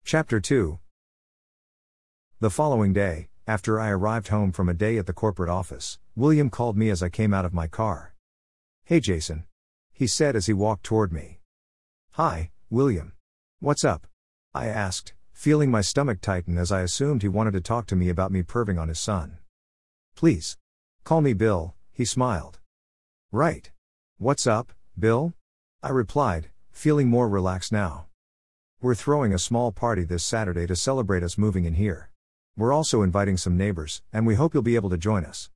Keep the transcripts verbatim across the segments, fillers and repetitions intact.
Chapter two. The following day, after I arrived home from a day at the corporate office, William called me as I came out of my car. "Hey Jason," he said as he walked toward me. "Hi, William. What's up?" I asked, feeling my stomach tighten as I assumed he wanted to talk to me about me perving on his son. "Please. Call me Bill," he smiled. "Right. What's up, Bill?" I replied, feeling more relaxed now. "We're throwing a small party this Saturday to celebrate us moving in here. We're also inviting some neighbors, and we hope you'll be able to join us."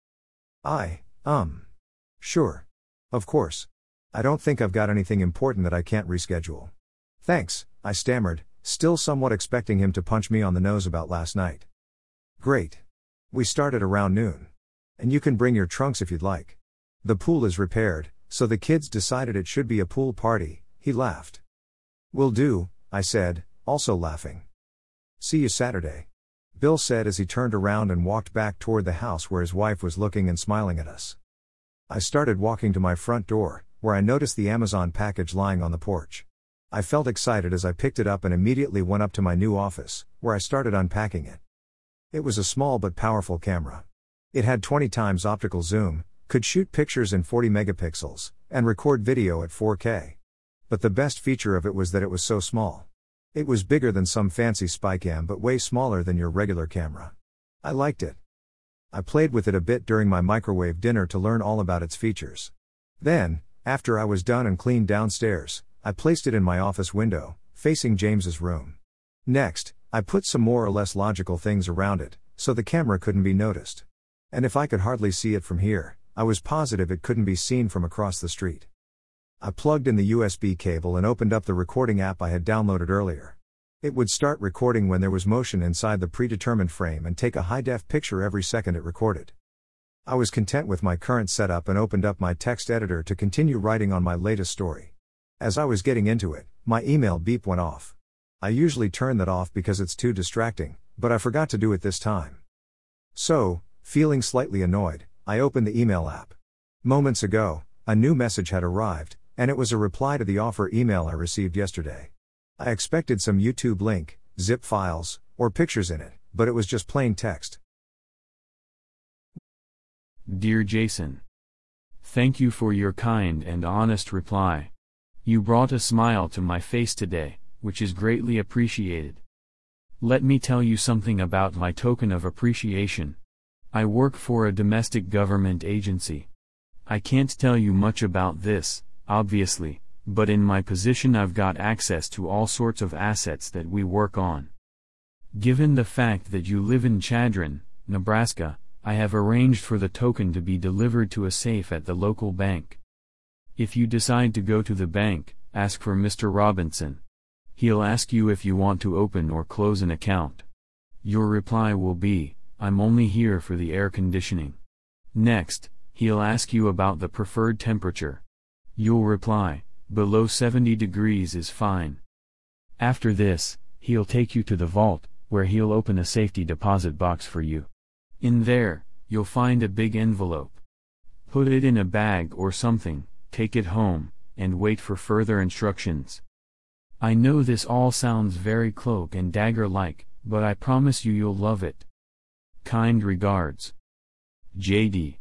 I, um. Sure. Of course. I don't think I've got anything important that I can't reschedule. "Thanks," I stammered, still somewhat expecting him to punch me on the nose about last night. "Great. We start at around noon. And you can bring your trunks if you'd like. The pool is repaired, so the kids decided it should be a pool party," he laughed. "Will do," I said, also laughing. "See you Saturday," Bill said as he turned around and walked back toward the house where his wife was looking and smiling at us. I started walking to my front door, where I noticed the Amazon package lying on the porch. I felt excited as I picked it up and immediately went up to my new office, where I started unpacking it. It was a small but powerful camera. It had twenty times optical zoom, could shoot pictures in forty megapixels, and record video at four K. But the best feature of it was that it was so small. It was bigger than some fancy spycam but way smaller than your regular camera. I liked it. I played with it a bit during my microwave dinner to learn all about its features. Then, after I was done and cleaned downstairs, I placed it in my office window, facing James's room. Next, I put some more or less logical things around it, so the camera couldn't be noticed. And if I could hardly see it from here, I was positive it couldn't be seen from across the street. I plugged in the U S B cable and opened up the recording app I had downloaded earlier. It would start recording when there was motion inside the predetermined frame and take a high-def picture every second it recorded. I was content with my current setup and opened up my text editor to continue writing on my latest story. As I was getting into it, my email beep went off. I usually turn that off because it's too distracting, but I forgot to do it this time. So, feeling slightly annoyed, I opened the email app. Moments ago, a new message had arrived, and it was a reply to the offer email I received yesterday. I expected some YouTube link, zip files, or pictures in it, but it was just plain text. Dear Jason, thank you for your kind and honest reply. You brought a smile to my face today, which is greatly appreciated. Let me tell you something about my token of appreciation. I work for a domestic government agency. I can't tell you much about this, obviously, but in my position I've got access to all sorts of assets that we work on. Given the fact that you live in Chadron, Nebraska, I have arranged for the token to be delivered to a safe at the local bank. If you decide to go to the bank, ask for Mister Robinson. He'll ask you if you want to open or close an account. Your reply will be, "I'm only here for the air conditioning." Next, he'll ask you about the preferred temperature. You'll reply, "Below seventy degrees is fine." After this, he'll take you to the vault, where he'll open a safety deposit box for you. In there, you'll find a big envelope. Put it in a bag or something, take it home, and wait for further instructions. I know this all sounds very cloak and dagger-like, but I promise you you'll love it. Kind regards. J D.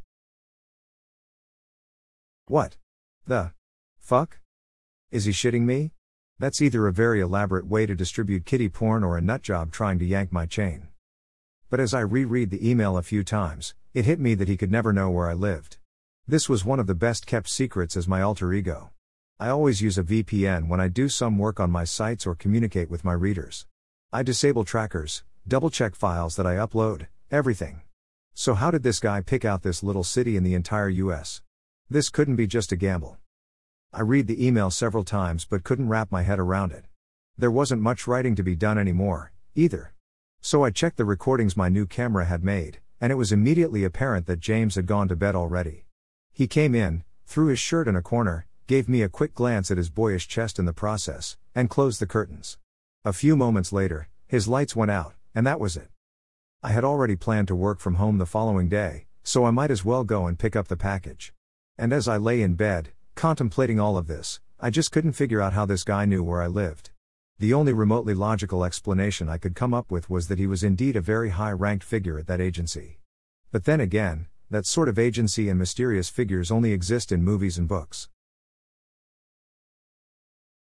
What the fuck? Is he shitting me? That's either a very elaborate way to distribute kiddie porn or a nutjob trying to yank my chain. But as I reread the email a few times, it hit me that he could never know where I lived. This was one of the best kept secrets as my alter ego. I always use a V P N when I do some work on my sites or communicate with my readers. I disable trackers, double-check files that I upload, everything. So how did this guy pick out this little city in the entire U S? This couldn't be just a gamble. I read the email several times but couldn't wrap my head around it. There wasn't much writing to be done anymore, either. So I checked the recordings my new camera had made, and it was immediately apparent that James had gone to bed already. He came in, threw his shirt in a corner, gave me a quick glance at his boyish chest in the process, and closed the curtains. A few moments later, his lights went out, and that was it. I had already planned to work from home the following day, so I might as well go and pick up the package. And as I lay in bed, contemplating all of this, I just couldn't figure out how this guy knew where I lived. The only remotely logical explanation I could come up with was that he was indeed a very high-ranked figure at that agency. But then again, that sort of agency and mysterious figures only exist in movies and books.